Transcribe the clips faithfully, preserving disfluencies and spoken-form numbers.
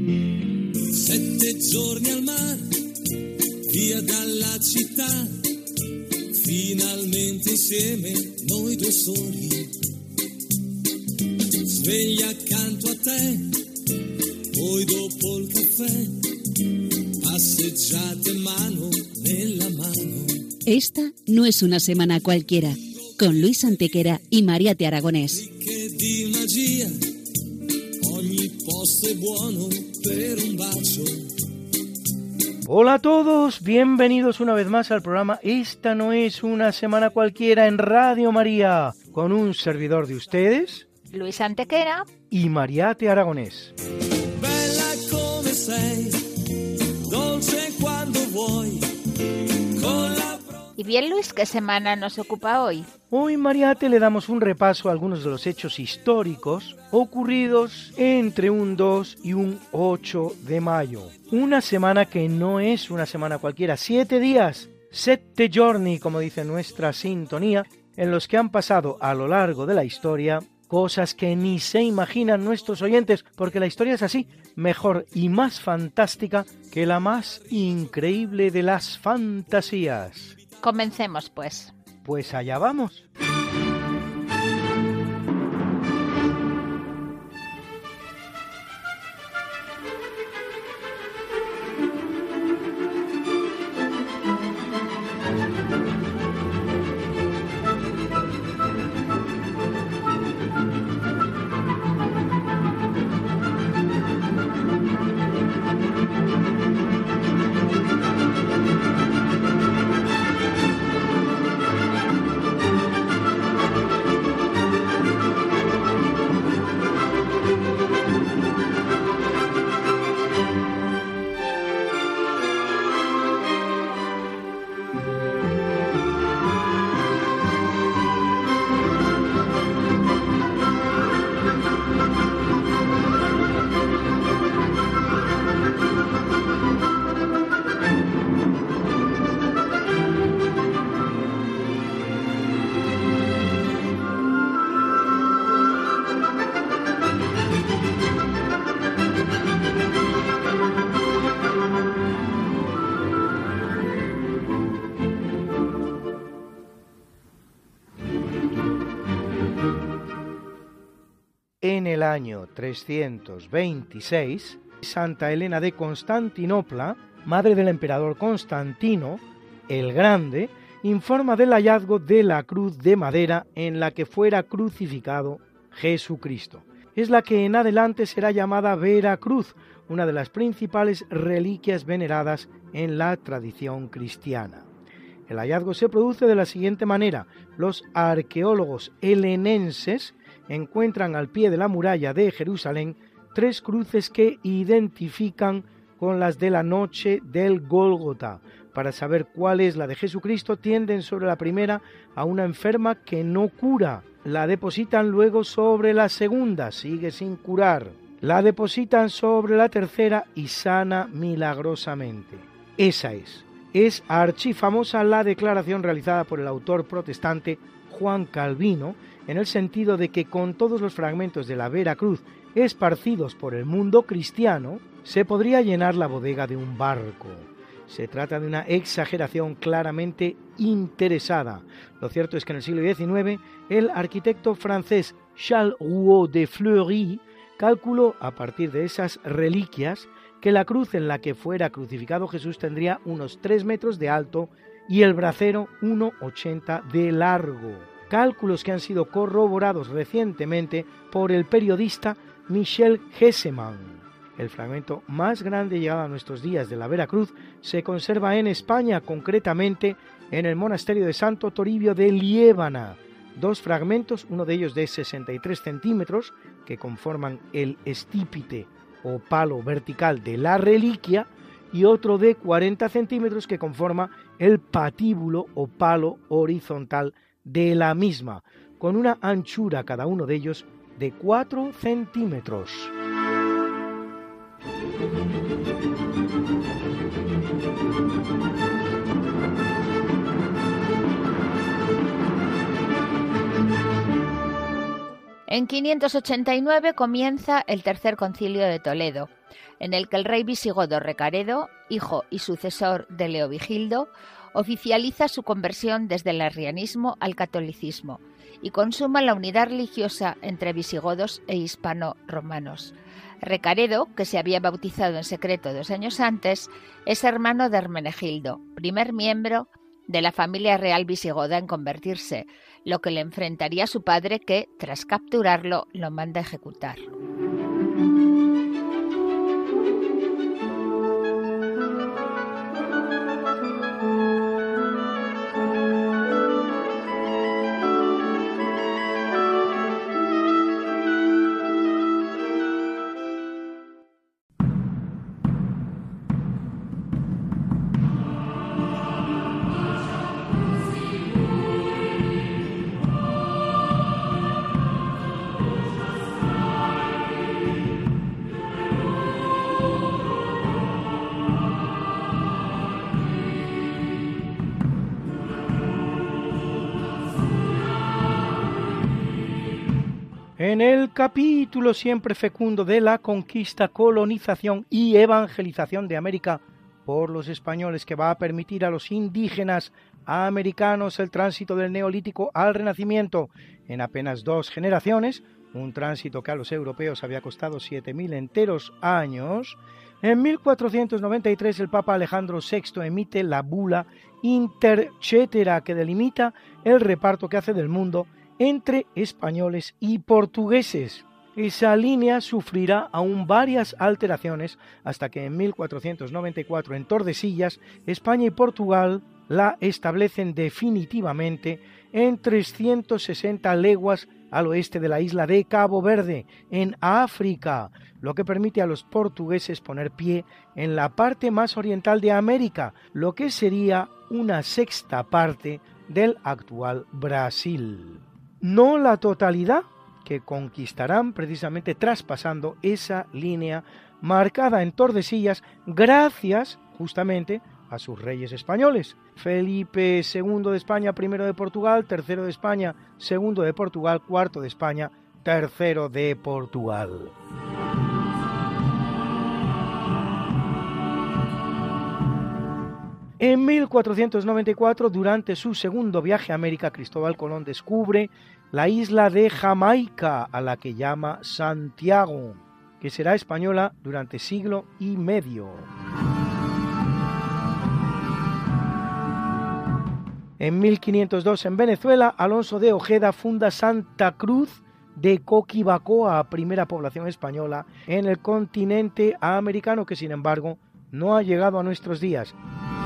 Sette giorni al mare, via dalla città, finalmente insieme noi due soli. Sveglia accanto a te, poi dopo il caffè, passeggiate mano nella mano. Esta no es una semana cualquiera, con Luis Antequera y Mariate Aragonés. Che di magia, ogni posto è buono per un bacio. Hola a todos, bienvenidos una vez más al programa Esta no es una semana cualquiera en Radio María, con un servidor de ustedes, Luis Antequera y Mariate Aragonés. Bella come sei, dolce quando vuoi, con la... Y bien, Luis, ¿qué semana nos ocupa hoy? Hoy, Mariate, le damos un repaso a algunos de los hechos históricos ocurridos entre un dos y un ocho de mayo. Una semana que no es una semana cualquiera, siete días, sette giorni, como dice nuestra sintonía, en los que han pasado a lo largo de la historia cosas que ni se imaginan nuestros oyentes, porque la historia es así, mejor y más fantástica que la más increíble de las fantasías. Comencemos, pues. Pues allá vamos. En el año trescientos veintiséis, Santa Elena de Constantinopla, madre del emperador Constantino el Grande, informa del hallazgo de la cruz de madera en la que fuera crucificado Jesucristo. Es la que en adelante será llamada Vera Cruz, una de las principales reliquias veneradas en la tradición cristiana. El hallazgo se produce de la siguiente manera. Los arqueólogos helenenses encuentran al pie de la muralla de Jerusalén tres cruces que identifican con las de la noche del Gólgota. Para saber cuál es la de Jesucristo, tienden sobre la primera a una enferma que no cura. La depositan luego sobre la segunda, sigue sin curar. La depositan sobre la tercera y sana milagrosamente. Esa es. Es archifamosa la declaración realizada por el autor protestante Juan Calvino, en el sentido de que con todos los fragmentos de la Vera Cruz esparcidos por el mundo cristiano, se podría llenar la bodega de un barco. Se trata de una exageración claramente interesada. Lo cierto es que en el siglo diecinueve, el arquitecto francés Charles Rouault de Fleury calculó, a partir de esas reliquias, que la cruz en la que fuera crucificado Jesús tendría unos tres metros de alto y el bracero uno ochenta de largo. Cálculos que han sido corroborados recientemente por el periodista Michel Hessemann. El fragmento más grande llegado a nuestros días de la Vera Cruz se conserva en España, concretamente en el monasterio de Santo Toribio de Liébana. Dos fragmentos, uno de ellos de sesenta y tres centímetros, que conforman el estípite o palo vertical de la reliquia, y otro de cuarenta centímetros que conforma el patíbulo o palo horizontal de la misma, con una anchura cada uno de ellos de cuatro centímetros. En quinientos ochenta y nueve comienza el Tercer Concilio de Toledo. en el que el rey visigodo Recaredo, hijo y sucesor de Leovigildo, oficializa su conversión desde el arrianismo al catolicismo y consuma la unidad religiosa entre visigodos e hispano-romanos. Recaredo, que se había bautizado en secreto dos años antes, es hermano de Hermenegildo, primer miembro de la familia real visigoda en convertirse, lo que le enfrentaría a su padre que, tras capturarlo, lo manda a ejecutar. En el capítulo siempre fecundo de la conquista, colonización y evangelización de América por los españoles, que va a permitir a los indígenas americanos el tránsito del Neolítico al Renacimiento en apenas dos generaciones, un tránsito que a los europeos había costado siete mil enteros años. En mil cuatrocientos noventa y tres el Papa Alejandro sexto emite la bula Intercetera, que delimita el reparto que hace del mundo entre españoles y portugueses. Esa línea sufrirá aún varias alteraciones hasta que en mil cuatrocientos noventa y cuatro en Tordesillas, España y Portugal la establecen definitivamente en trescientas sesenta leguas al oeste de la isla de Cabo Verde, en África, lo que permite a los portugueses poner pie en la parte más oriental de América, lo que sería una sexta parte del actual Brasil. No la totalidad, que conquistarán precisamente traspasando esa línea marcada en Tordesillas gracias justamente a sus reyes españoles. Felipe segundo de España, primero de Portugal, tercero de España, segundo de Portugal, cuarto de España, tercero de Portugal. En mil cuatrocientos noventa y cuatro, durante su segundo viaje a América, Cristóbal Colón descubre la isla de Jamaica, a la que llama Santiago, que será española durante siglo y medio. En mil quinientos dos, en Venezuela, Alonso de Ojeda funda Santa Cruz de Coquibacoa, primera población española en el continente americano, que sin embargo no ha llegado a nuestros días.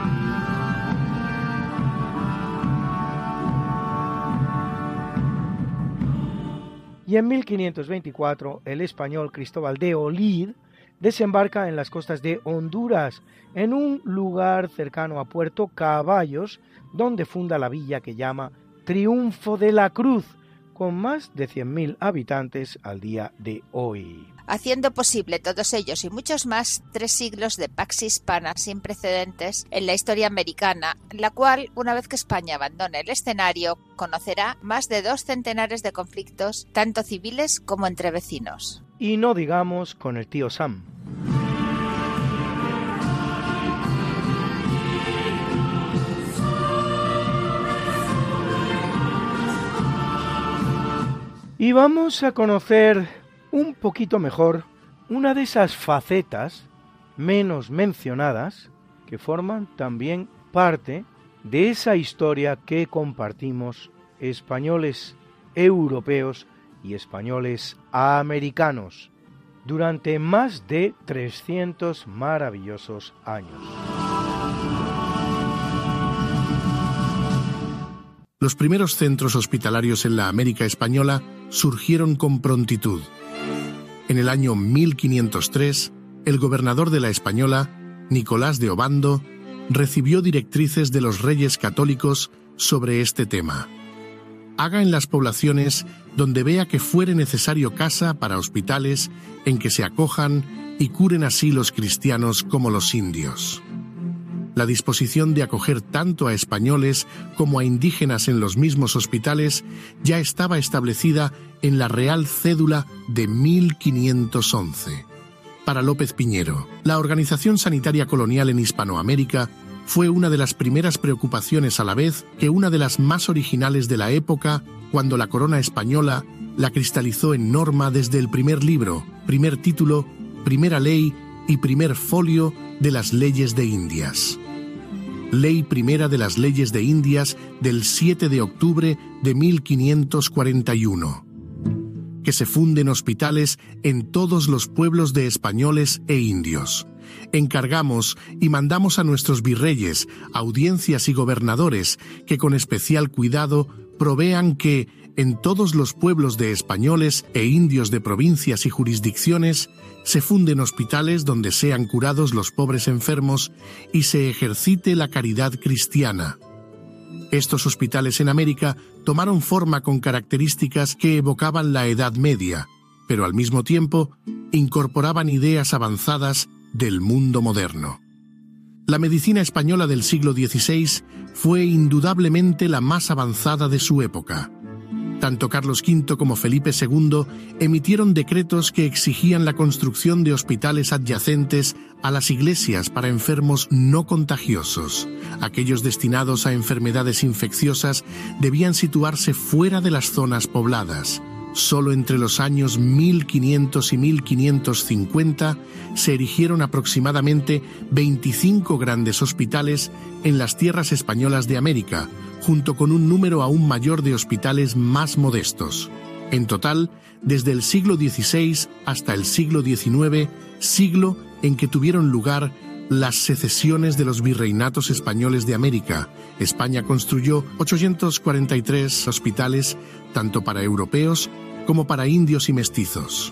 Y en mil quinientos veinticuatro, el español Cristóbal de Olid desembarca en las costas de Honduras, en un lugar cercano a Puerto Caballos, donde funda la villa que llama Triunfo de la Cruz, con más de cien mil habitantes al día de hoy. Haciendo posible todos ellos y muchos más tres siglos de pax hispana sin precedentes en la historia americana, la cual, una vez que España abandone el escenario, conocerá más de dos centenares de conflictos, tanto civiles como entre vecinos. Y no digamos con el tío Sam. Y vamos a conocer un poquito mejor una de esas facetas menos mencionadas que forman también parte de esa historia que compartimos españoles europeos y españoles americanos durante más de trescientos maravillosos años. Los primeros centros hospitalarios en la América española surgieron con prontitud. En el año mil quinientos tres, el gobernador de la Española, Nicolás de Obando, recibió directrices de los reyes católicos sobre este tema. Haga en las poblaciones donde vea que fuere necesario casa para hospitales en que se acojan y curen así los cristianos como los indios. La disposición de acoger tanto a españoles como a indígenas en los mismos hospitales ya estaba establecida en la Real Cédula de mil quinientos once. para López Piñero. La organización sanitaria colonial en Hispanoamérica fue una de las primeras preocupaciones, a la vez que una de las más originales de la época, cuando la corona española la cristalizó en norma desde el primer libro, primer título, primera ley y primer folio de las leyes de Indias. Ley primera de las leyes de Indias del siete de octubre de mil quinientos cuarenta y uno. Que se funden hospitales en todos los pueblos de españoles e indios. Encargamos y mandamos a nuestros virreyes, audiencias y gobernadores que con especial cuidado provean que, en todos los pueblos de españoles e indios de provincias y jurisdicciones, se funden hospitales donde sean curados los pobres enfermos y se ejercite la caridad cristiana. Estos hospitales en América tomaron forma con características que evocaban la Edad Media, pero al mismo tiempo incorporaban ideas avanzadas del mundo moderno. La medicina española del siglo dieciséis fue indudablemente la más avanzada de su época. Tanto Carlos quinto como Felipe segundo emitieron decretos que exigían la construcción de hospitales adyacentes a las iglesias para enfermos no contagiosos. Aquellos destinados a enfermedades infecciosas debían situarse fuera de las zonas pobladas. Solo entre los años mil quinientos y mil quinientos cincuenta se erigieron aproximadamente veinticinco grandes hospitales en las tierras españolas de América, junto con un número aún mayor de hospitales más modestos. En total, desde el siglo dieciséis hasta el siglo diecinueve, siglo en que tuvieron lugar las secesiones de los virreinatos españoles de América, España construyó ochocientos cuarenta y tres hospitales, tanto para europeos como para indios y mestizos.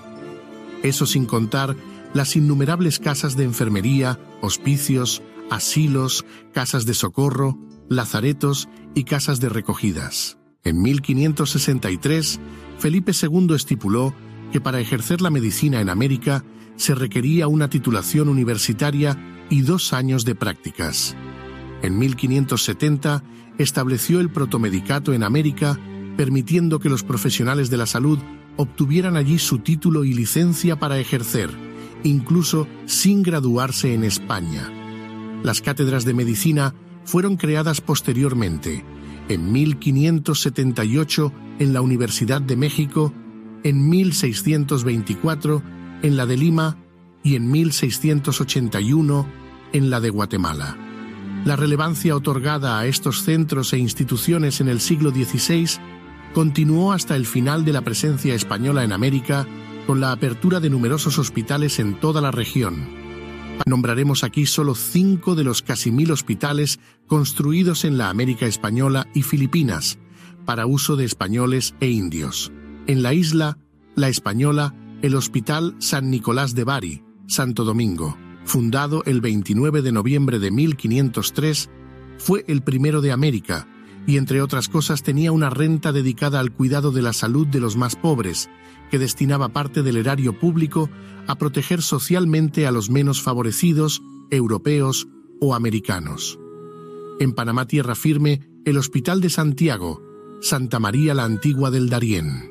Eso sin contar las innumerables casas de enfermería, hospicios, asilos, casas de socorro, lazaretos y casas de recogidas. En mil quinientos sesenta y tres, Felipe segundo estipuló que para ejercer la medicina en América se requería una titulación universitaria y dos años de prácticas. En mil quinientos setenta estableció el protomedicato en América, permitiendo que los profesionales de la salud obtuvieran allí su título y licencia para ejercer, incluso sin graduarse en España. Las cátedras de medicina fueron creadas posteriormente, en mil quinientos setenta y ocho en la Universidad de México, en mil seiscientos veinticuatro en la de Lima y en mil seiscientos ochenta y uno en la de Guatemala. La relevancia otorgada a estos centros e instituciones en el siglo dieciséis continuó hasta el final de la presencia española en América, con la apertura de numerosos hospitales en toda la región. Nombraremos aquí solo cinco de los casi mil hospitales construidos en la América española y Filipinas, para uso de españoles e indios. En la isla, La Española, el Hospital San Nicolás de Bari, Santo Domingo, fundado el veintinueve de noviembre de mil quinientos tres, fue el primero de América, y entre otras cosas tenía una renta dedicada al cuidado de la salud de los más pobres, que destinaba parte del erario público a proteger socialmente a los menos favorecidos, europeos o americanos. En Panamá Tierra Firme, el Hospital de Santiago, Santa María la Antigua del Darién.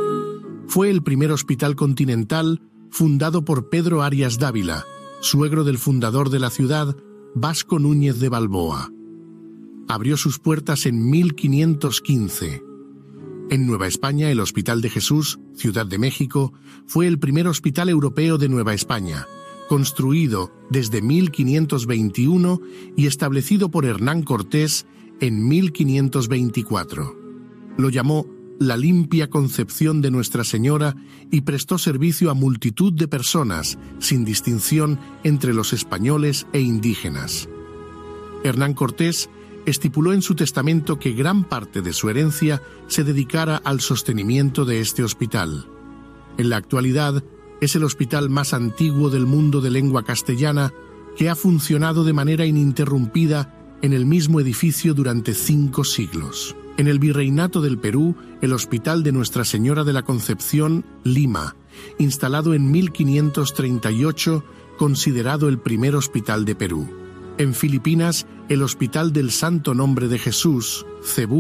Fue el primer hospital continental fundado por Pedro Arias Dávila, suegro del fundador de la ciudad, Vasco Núñez de Balboa. Abrió sus puertas en mil quinientos quince. En Nueva España, el Hospital de Jesús, Ciudad de México, fue el primer hospital europeo de Nueva España, construido desde mil quinientos veintiuno y establecido por Hernán Cortés en mil quinientos veinticuatro. Lo llamó La Limpia Concepción de Nuestra Señora y prestó servicio a multitud de personas, sin distinción entre los españoles e indígenas. Hernán Cortés estipuló en su testamento que gran parte de su herencia se dedicara al sostenimiento de este hospital. En la actualidad, es el hospital más antiguo del mundo de lengua castellana, que ha funcionado de manera ininterrumpida en el mismo edificio durante cinco siglos. En el Virreinato del Perú, el Hospital de Nuestra Señora de la Concepción, Lima, instalado en mil quinientos treinta y ocho, considerado el primer hospital de Perú. En Filipinas, el Hospital del Santo Nombre de Jesús, Cebú,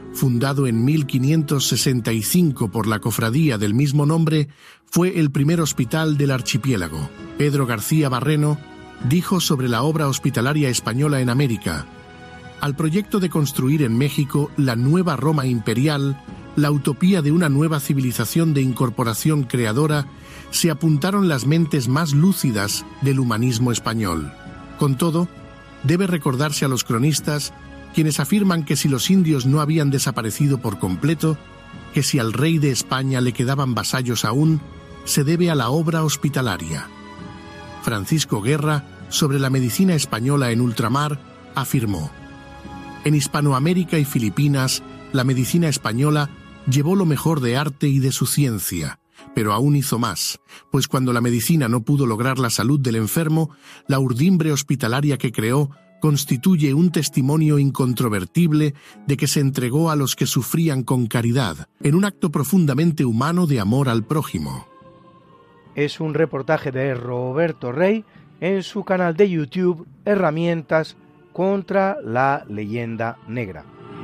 fundado en mil quinientos sesenta y cinco por la cofradía del mismo nombre, fue el primer hospital del archipiélago. Pedro García Barreno dijo sobre la obra hospitalaria española en América: al proyecto de construir en México la nueva Roma imperial, la utopía de una nueva civilización de incorporación creadora, se apuntaron las mentes más lúcidas del humanismo español. Con todo, debe recordarse a los cronistas, quienes afirman que si los indios no habían desaparecido por completo, que si al rey de España le quedaban vasallos aún, se debe a la obra hospitalaria. Francisco Guerra, sobre la medicina española en ultramar, afirmó: en Hispanoamérica y Filipinas, la medicina española llevó lo mejor de arte y de su ciencia, pero aún hizo más, pues cuando la medicina no pudo lograr la salud del enfermo, la urdimbre hospitalaria que creó constituye un testimonio incontrovertible de que se entregó a los que sufrían con caridad, en un acto profundamente humano de amor al prójimo. Es un reportaje de Roberto Rey en su canal de YouTube Herramientas contra la leyenda negra.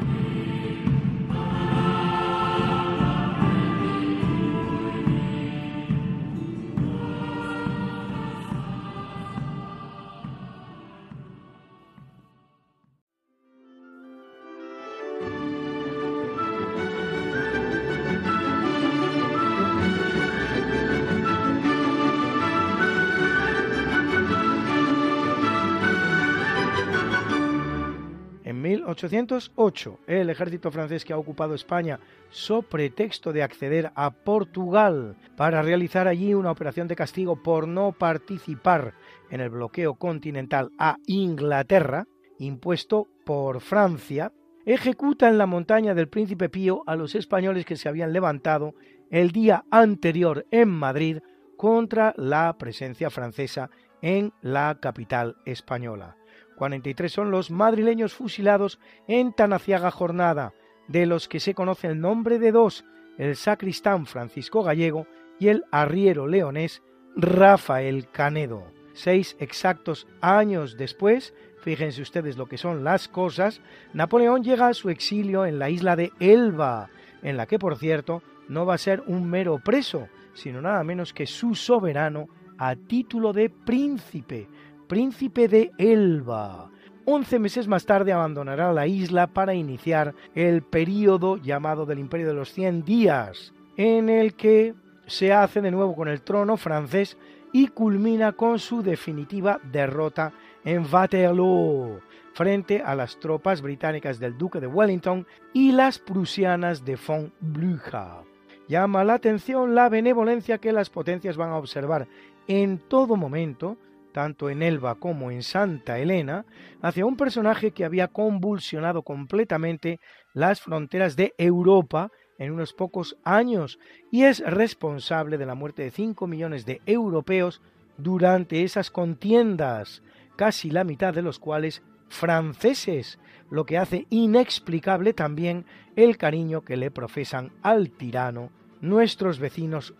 En mil ochocientos ocho, el ejército francés que ha ocupado España, so pretexto de acceder a Portugal para realizar allí una operación de castigo por no participar en el bloqueo continental a Inglaterra, impuesto por Francia, ejecuta en la montaña del Príncipe Pío a los españoles que se habían levantado el día anterior en Madrid contra la presencia francesa en la capital española. cuarenta y tres son los madrileños fusilados en tan aciaga jornada, de los que se conoce el nombre de dos, el sacristán Francisco Gallego y el arriero leonés Rafael Canedo. Seis exactos años después, fíjense ustedes lo que son las cosas, Napoleón llega a su exilio en la isla de Elba, en la que, por cierto, no va a ser un mero preso, sino nada menos que su soberano a título de príncipe, príncipe de Elba. Once meses más tarde abandonará la isla para iniciar el período llamado del Imperio de los Cien Días, en el que se hace de nuevo con el trono francés y culmina con su definitiva derrota en Waterloo, frente a las tropas británicas del duque de Wellington y las prusianas de von Blücher. Llama la atención la benevolencia que las potencias van a observar en todo momento, tanto en Elba como en Santa Elena, hacia un personaje que había convulsionado completamente las fronteras de Europa en unos pocos años y es responsable de la muerte de cinco millones de europeos durante esas contiendas, casi la mitad de los cuales franceses, lo que hace inexplicable también el cariño que le profesan al tirano nuestros vecinos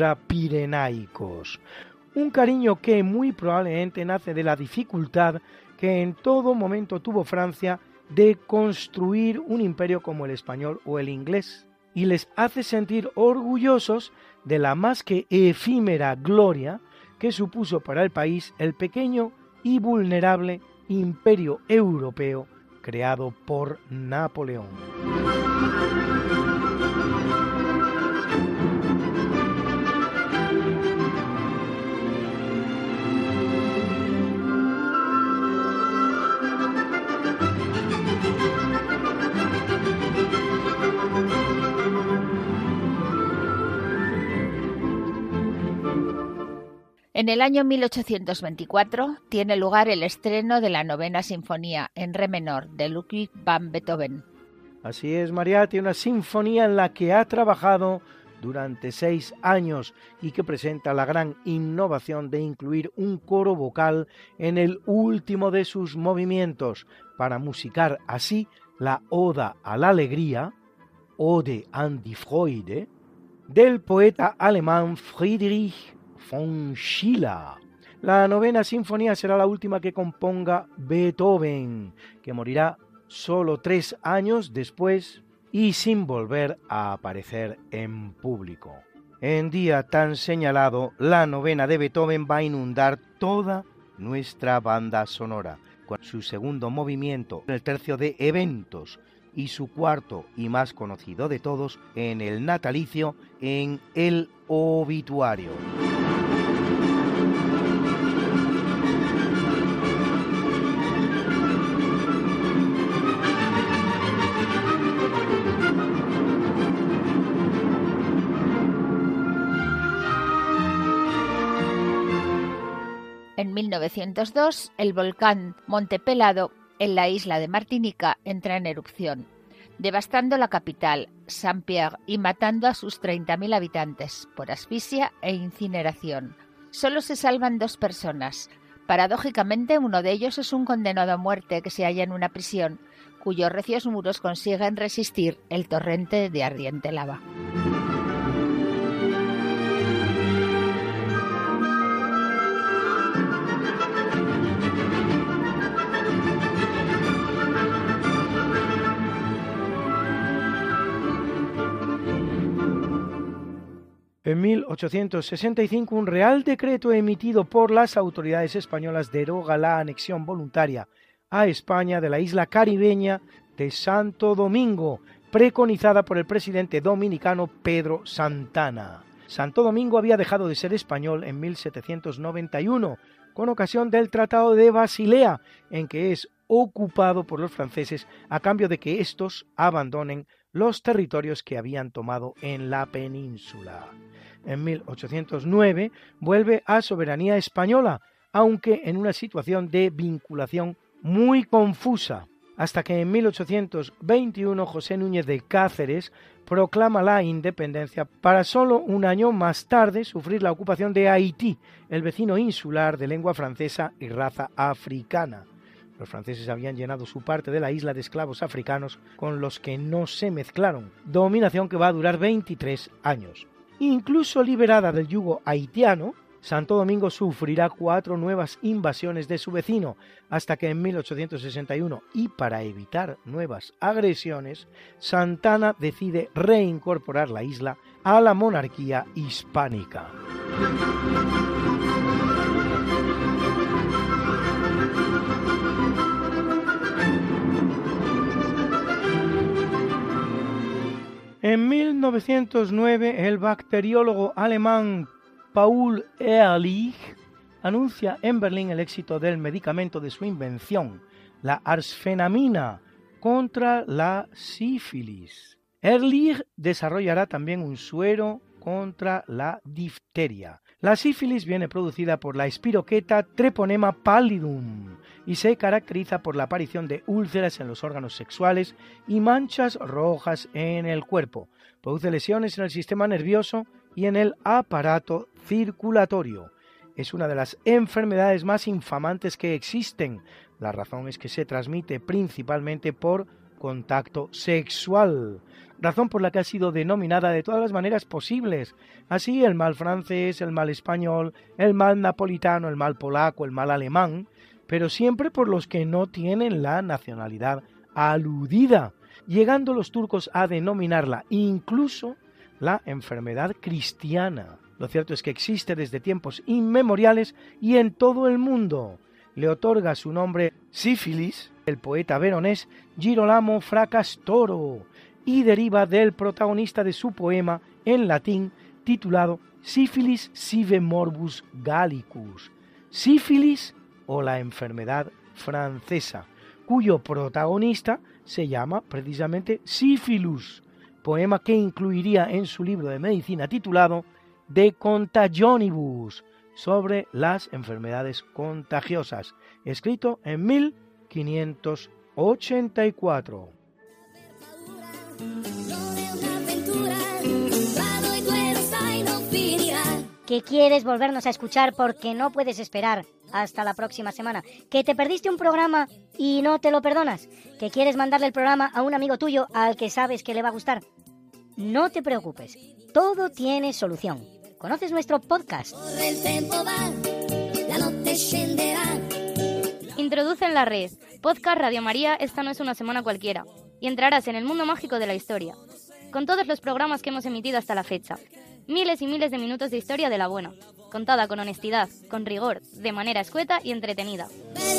ultrapirenaicos. Un cariño que muy probablemente nace de la dificultad que en todo momento tuvo Francia de construir un imperio como el español o el inglés, y les hace sentir orgullosos de la más que efímera gloria que supuso para el país el pequeño y vulnerable imperio europeo creado por Napoleón. En el año mil ochocientos veinticuatro tiene lugar el estreno de la novena sinfonía en re menor de Ludwig van Beethoven. Así es, Mariate, una sinfonía en la que ha trabajado durante seis años y que presenta la gran innovación de incluir un coro vocal en el último de sus movimientos para musicar así la Oda a la Alegría, Ode an die Freude, del poeta alemán Friedrich von Schiller. La novena sinfonía será la última que componga Beethoven, que morirá solo tres años después y sin volver a aparecer en público. En día tan señalado, la novena de Beethoven va a inundar toda nuestra banda sonora, con su segundo movimiento, el tercio de eventos, y su cuarto y más conocido de todos, en el natalicio, en el obituario. En mil novecientos dos, el volcán Monte Pelado, en la isla de Martinica, entra en erupción, devastando la capital, Saint-Pierre, y matando a sus treinta mil habitantes por asfixia e incineración. Solo se salvan dos personas. Paradójicamente, uno de ellos es un condenado a muerte que se halla en una prisión, cuyos recios muros consiguen resistir el torrente de ardiente lava. En mil ochocientos sesenta y cinco, un real decreto emitido por las autoridades españolas deroga la anexión voluntaria a España de la isla caribeña de Santo Domingo, preconizada por el presidente dominicano Pedro Santana. Santo Domingo había dejado de ser español en mil setecientos noventa y uno, con ocasión del Tratado de Basilea, en que es ocupado por los franceses a cambio de que éstos abandonen los territorios que habían tomado en la península. En mil ochocientos nueve vuelve a soberanía española, aunque en una situación de vinculación muy confusa, hasta que en mil ochocientos veintiuno José Núñez de Cáceres proclama la independencia para solo un año más tarde sufrir la ocupación de Haití, el vecino insular de lengua francesa y raza africana. Los franceses habían llenado su parte de la isla de esclavos africanos con los que no se mezclaron, dominación que va a durar veintitrés años. Incluso liberada del yugo haitiano, Santo Domingo sufrirá cuatro nuevas invasiones de su vecino, hasta que en mil ochocientos sesenta y uno, y para evitar nuevas agresiones, Santana decide reincorporar la isla a la monarquía hispánica. En mil novecientos nueve, el bacteriólogo alemán Paul Ehrlich anuncia en Berlín el éxito del medicamento de su invención, la arsfenamina, contra la sífilis. Ehrlich desarrollará también un suero contra la difteria. La sífilis viene producida por la espiroqueta Treponema pallidum y se caracteriza por la aparición de úlceras en los órganos sexuales y manchas rojas en el cuerpo. Produce lesiones en el sistema nervioso y en el aparato circulatorio. Es una de las enfermedades más infamantes que existen. La razón es que se transmite principalmente por contacto sexual, razón por la que ha sido denominada de todas las maneras posibles. Así, el mal francés, el mal español, el mal napolitano, el mal polaco, el mal alemán, pero siempre por los que no tienen la nacionalidad aludida, llegando los turcos a denominarla incluso la enfermedad cristiana. Lo cierto es que existe desde tiempos inmemoriales y en todo el mundo. Le otorga su nombre sífilis el poeta veronés Girolamo Fracastoro y deriva del protagonista de su poema en latín titulado Sífilis sive morbus gallicus, sífilis o la enfermedad francesa, cuyo protagonista se llama precisamente Sífilus, poema que incluiría en su libro de medicina titulado De Contagionibus, sobre las enfermedades contagiosas, escrito en mil quinientos ochenta y cuatro. ¿Que quieres volvernos a escuchar porque no puedes esperar hasta la próxima semana? ¿Que te perdiste un programa y no te lo perdonas? ¿Que quieres mandarle el programa a un amigo tuyo al que sabes que le va a gustar? No te preocupes, todo tiene solución. ¿Conoces nuestro podcast? Introduce en la red Podcast Radio María, esta no es una semana cualquiera. y entrarás en el mundo mágico de la historia, con todos los programas que hemos emitido hasta la fecha. Miles y miles de minutos de historia de la buena, contada con honestidad, con rigor, de manera escueta y entretenida.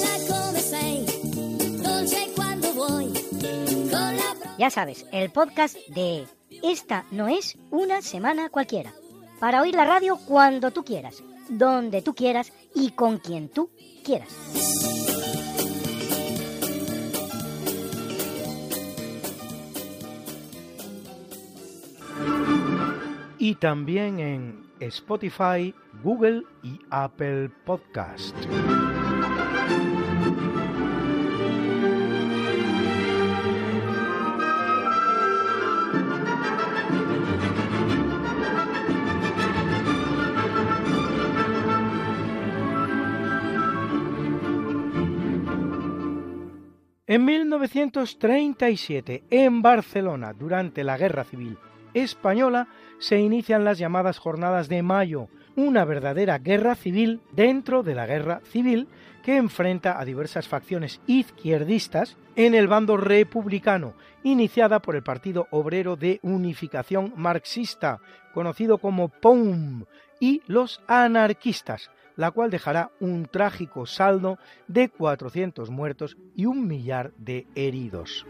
Ya sabes, el podcast de Esta no es una semana cualquiera. Para oír la radio cuando tú quieras, donde tú quieras y con quien tú quieras. Y también en Spotify, Google y Apple Podcast. En mil novecientos treinta y siete, en Barcelona, durante la Guerra Civil Española, se inician las llamadas Jornadas de Mayo, una verdadera guerra civil dentro de la guerra civil que enfrenta a diversas facciones izquierdistas en el bando republicano, iniciada por el Partido Obrero de Unificación Marxista, conocido como P O U M, y los anarquistas, la cual dejará un trágico saldo de cuatrocientos muertos y un millar de heridos.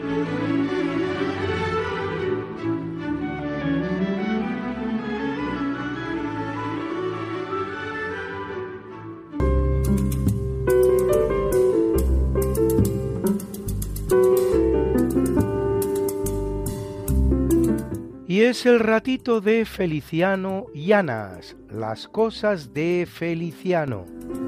Y es el ratito de Feliciano Llanas, las cosas de Feliciano.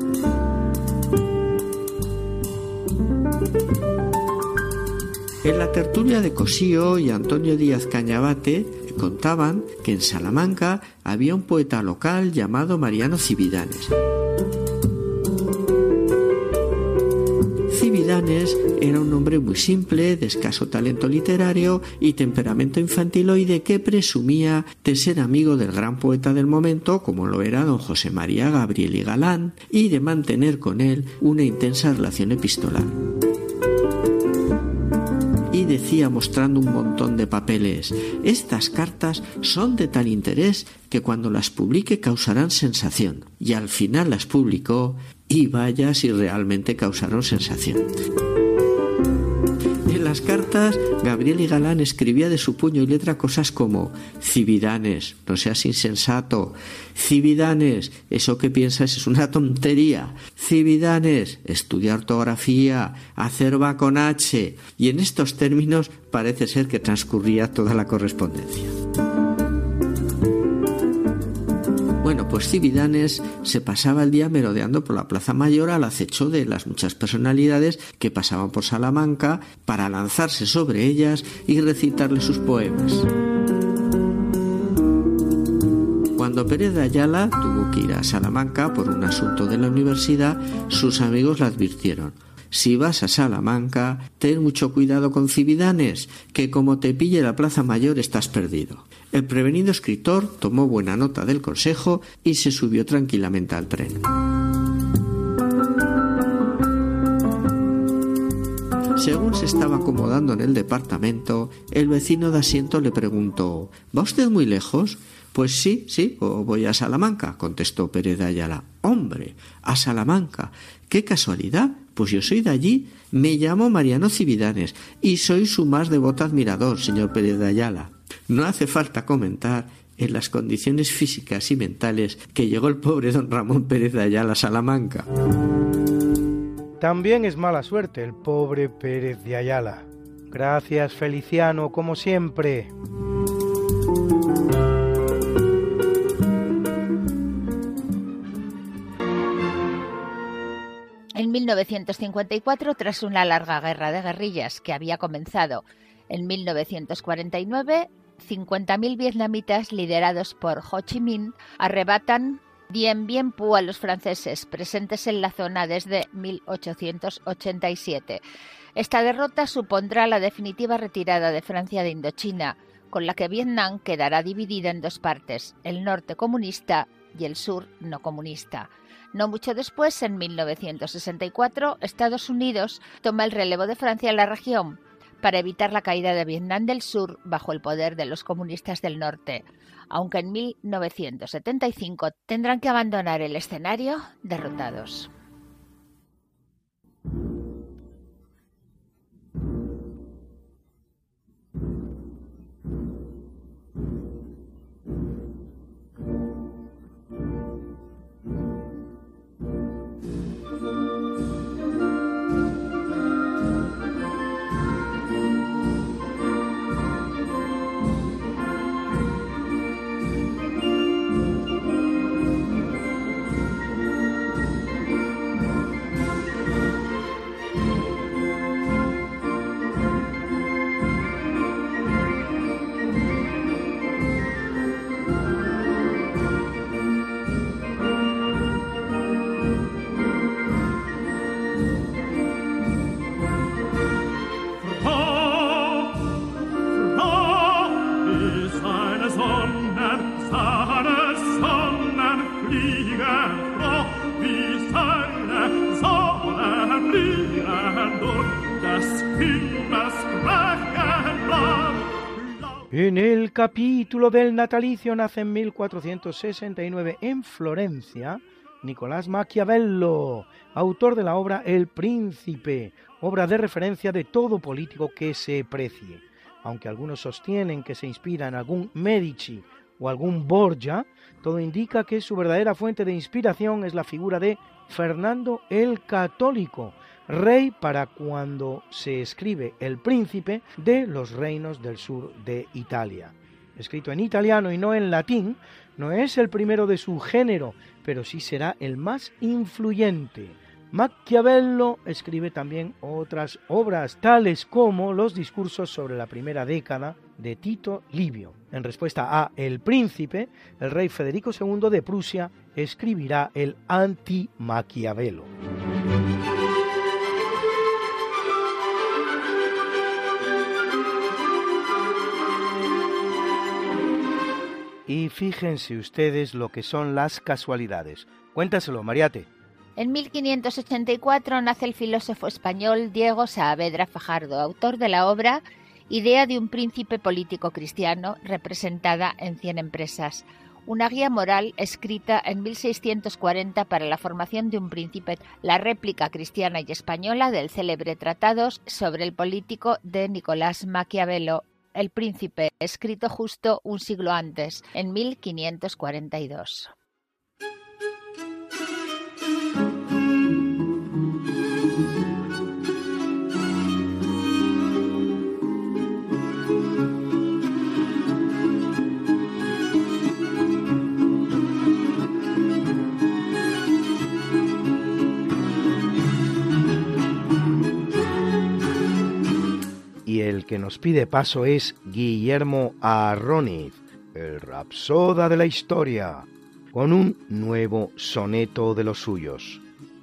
En la tertulia de Cosío y Antonio Díaz Cañabate contaban que en Salamanca había un poeta local llamado Mariano Cividanes. Cividanes era un hombre muy simple, de escaso talento literario y temperamento infantiloide que presumía de ser amigo del gran poeta del momento, como lo era don José María Gabriel y Galán, y de mantener con él una intensa relación epistolar. Y decía, mostrando un montón de papeles: estas cartas son de tal interés que cuando las publique causarán sensación. Y al final las publicó, y vaya si realmente causaron sensación. En las cartas, Gabriel y Galán escribía de su puño y letra cosas como: Cividanes, no seas insensato. Cividanes, eso que piensas es una tontería. Cividanes, estudia ortografía, hacer va con H. Y en estos términos parece ser que transcurría toda la correspondencia. Bueno, pues Cividanes se pasaba el día merodeando por la Plaza Mayor al acecho de las muchas personalidades que pasaban por Salamanca para lanzarse sobre ellas y recitarles sus poemas. Cuando Pérez de Ayala tuvo que ir a Salamanca por un asunto de la universidad, sus amigos le advirtieron: si vas a Salamanca, ten mucho cuidado con Cividanes, que como te pille la Plaza Mayor estás perdido. El prevenido escritor tomó buena nota del consejo y se subió tranquilamente al tren. Según se estaba acomodando en el departamento, el vecino de asiento le preguntó: ¿va usted muy lejos? Pues sí, sí, voy a Salamanca, contestó Pérez de Ayala. ¡Hombre, a Salamanca! ¡Qué casualidad! Pues yo soy de allí, me llamo Mariano Cividanes y soy su más devoto admirador, señor Pérez de Ayala. No hace falta comentar en las condiciones físicas y mentales que llegó el pobre don Ramón Pérez de Ayala a Salamanca. También es mala suerte el pobre Pérez de Ayala. Gracias, Feliciano, como siempre. En mil novecientos cincuenta y cuatro, tras una larga guerra de guerrillas que había comenzado en mil novecientos cuarenta y nueve, cincuenta mil vietnamitas liderados por Ho Chi Minh arrebatan Dien Bien Phu a los franceses presentes en la zona desde mil ochocientos ochenta y siete. Esta derrota supondrá la definitiva retirada de Francia de Indochina, con la que Vietnam quedará dividida en dos partes, el norte comunista y el sur no comunista. No mucho después, en mil novecientos sesenta y cuatro, Estados Unidos toma el relevo de Francia en la región, para evitar la caída de Vietnam del Sur bajo el poder de los comunistas del norte, aunque en mil novecientos setenta y cinco tendrán que abandonar el escenario derrotados. En el capítulo del natalicio nace en mil cuatrocientos sesenta y nueve en Florencia Nicolás Maquiavelo, autor de la obra El Príncipe, obra de referencia de todo político que se precie. Aunque algunos sostienen que se inspira en algún Medici o algún Borgia, todo indica que su verdadera fuente de inspiración es la figura de Fernando el Católico, rey para cuando se escribe El Príncipe de los reinos del sur de Italia. Escrito en italiano y no en latín, no es el primero de su género, pero sí será el más influyente. Maquiavelo escribe también otras obras, tales como los discursos sobre la primera década de Tito Livio. En respuesta a El Príncipe, el rey Federico segundo de Prusia escribirá el Anti-Maquiavelo. Y fíjense ustedes lo que son las casualidades. Cuéntaselo, Mariate. En mil quinientos ochenta y cuatro nace el filósofo español Diego Saavedra Fajardo, autor de la obra Idea de un príncipe político cristiano, representada en cien empresas, una guía moral escrita en mil seiscientos cuarenta para la formación de un príncipe, la réplica cristiana y española del célebre tratado sobre el político de Nicolás Maquiavelo, El Príncipe, escrito justo un siglo antes, en mil quinientos cuarenta y dos. Y el que nos pide paso es Guillermo Arroniz, el rapsoda de la historia, con un nuevo soneto de los suyos.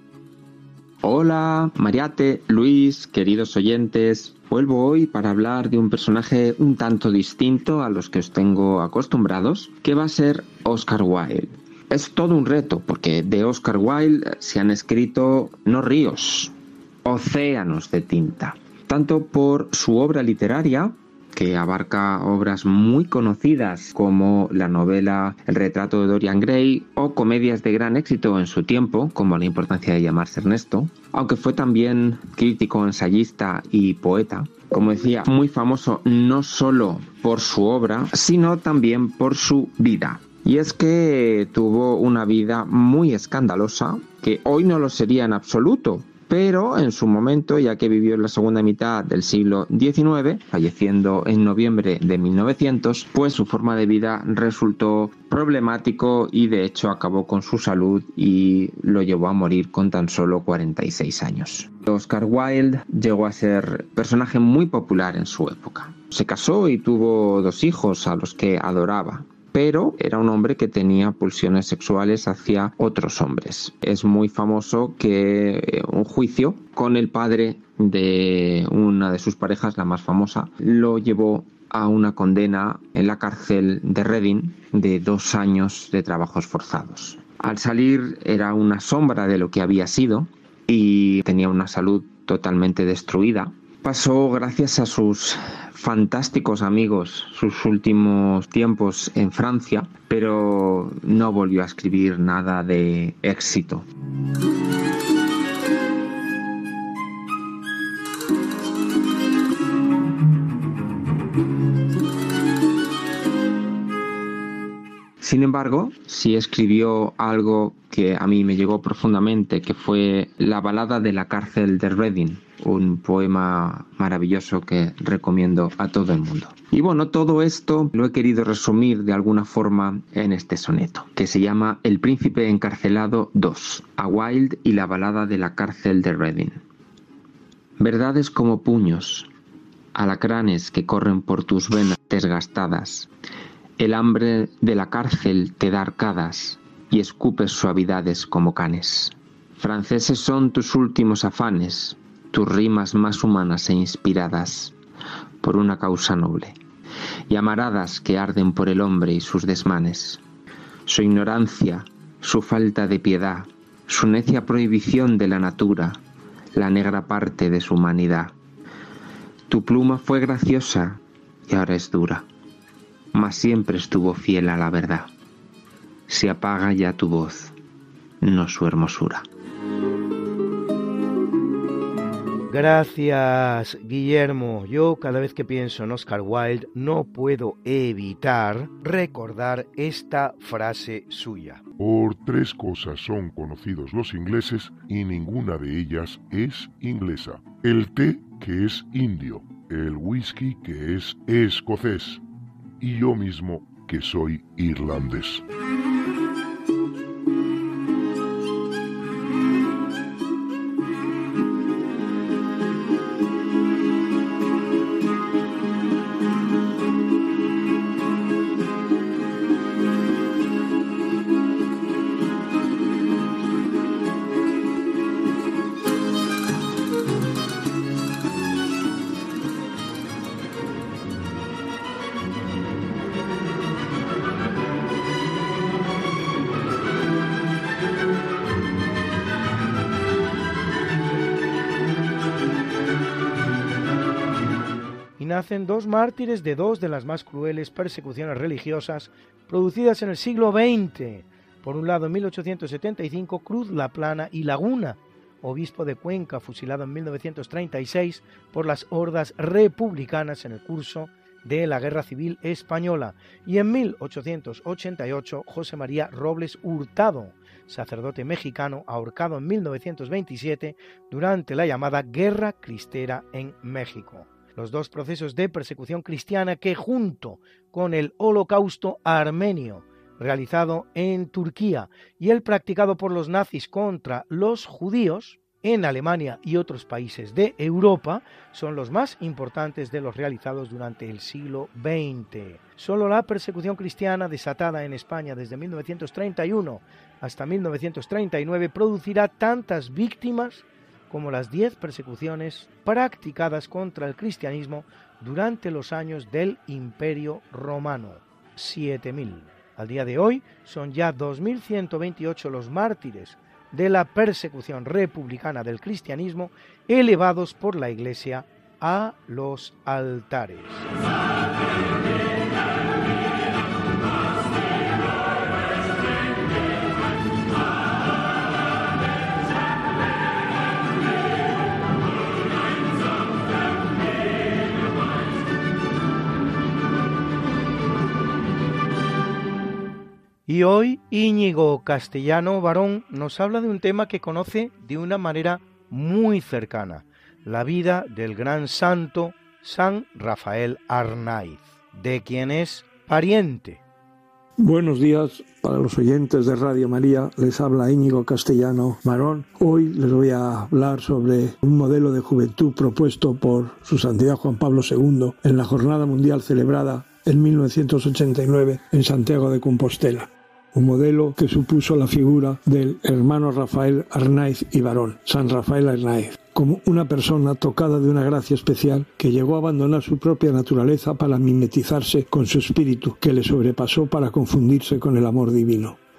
Hola, Mariate, Luis, queridos oyentes. Vuelvo hoy para hablar de un personaje un tanto distinto a los que os tengo acostumbrados, que va a ser Oscar Wilde. Es todo un reto, porque de Oscar Wilde se han escrito no ríos, océanos de tinta. Tanto por su obra literaria, que abarca obras muy conocidas como la novela El retrato de Dorian Gray o comedias de gran éxito en su tiempo, como La importancia de llamarse Ernesto, aunque fue también crítico, ensayista y poeta. Como decía, muy famoso no solo por su obra, sino también por su vida. Y es que tuvo una vida muy escandalosa, que hoy no lo sería en absoluto, pero en su momento, ya que vivió en la segunda mitad del siglo diecinueve, falleciendo en noviembre de mil novecientos, pues su forma de vida resultó problemático y de hecho acabó con su salud y lo llevó a morir con tan solo cuarenta y seis años. Oscar Wilde llegó a ser personaje muy popular en su época. Se casó y tuvo dos hijos a los que adoraba, pero era un hombre que tenía pulsiones sexuales hacia otros hombres. Es muy famoso que un juicio con el padre de una de sus parejas, la más famosa, lo llevó a una condena en la cárcel de Reading de dos años de trabajos forzados. Al salir era una sombra de lo que había sido y tenía una salud totalmente destruida. pasó, gracias a sus fantásticos amigos, sus últimos tiempos en Francia, pero no volvió a escribir nada de éxito. Sin embargo, sí escribió algo que a mí me llegó profundamente, que fue La balada de la cárcel de Reading, un poema maravilloso que recomiendo a todo el mundo. Y bueno, todo esto lo he querido resumir de alguna forma en este soneto, que se llama El príncipe encarcelado dos, a Wilde y la balada de la cárcel de Reading. Verdades como puños, alacranes que corren por tus venas desgastadas. El hambre de la cárcel te da arcadas y escupes suavidades como canes. Franceses son tus últimos afanes, tus rimas más humanas e inspiradas por una causa noble, llamaradas que arden por el hombre y sus desmanes. Su ignorancia, su falta de piedad, su necia prohibición de la natura, la negra parte de su humanidad. Tu pluma fue graciosa y ahora es dura, mas siempre estuvo fiel a la verdad. Se apaga ya tu voz, no su hermosura. Gracias, Guillermo. Yo cada vez que pienso en Oscar Wilde no puedo evitar recordar esta frase suya. Por tres cosas son conocidos los ingleses y ninguna de ellas es inglesa. El té, que es indio, el whisky, que es escocés, y yo mismo, que soy irlandés. Nacen dos mártires de dos de las más crueles persecuciones religiosas producidas en el siglo veinte. Por un lado, en mil ochocientos setenta y cinco, Cruz Laplana y Laguna, obispo de Cuenca, fusilado en mil novecientos treinta y seis por las hordas republicanas en el curso de la Guerra Civil Española. Y en mil ochocientos ochenta y ocho, José María Robles Hurtado, sacerdote mexicano, ahorcado en mil novecientos veintisiete durante la llamada Guerra Cristera en México. Los dos procesos de persecución cristiana que, junto con el Holocausto armenio realizado en Turquía y el practicado por los nazis contra los judíos en Alemania y otros países de Europa, son los más importantes de los realizados durante el siglo veinte. Solo la persecución cristiana desatada en España desde mil novecientos treinta y uno hasta mil novecientos treinta y nueve producirá tantas víctimas como las diez persecuciones practicadas contra el cristianismo durante los años del Imperio Romano, siete mil. Al día de hoy son ya dos mil ciento veintiocho los mártires de la persecución republicana del cristianismo elevados por la Iglesia a los altares. Y hoy Íñigo Castellano Barón nos habla de un tema que conoce de una manera muy cercana, la vida del gran santo San Rafael Arnaiz, de quien es pariente. Buenos días para los oyentes de Radio María, les habla Íñigo Castellano Barón. Hoy les voy a hablar sobre un modelo de juventud propuesto por su santidad Juan Pablo segundo en la Jornada Mundial celebrada en mil novecientos ochenta y nueve en Santiago de Compostela. Un modelo que supuso la figura del hermano Rafael Arnaiz y Barón, San Rafael Arnaiz, como una persona tocada de una gracia especial que llegó a abandonar su propia naturaleza para mimetizarse con su espíritu, que le sobrepasó para confundirse con el amor divino.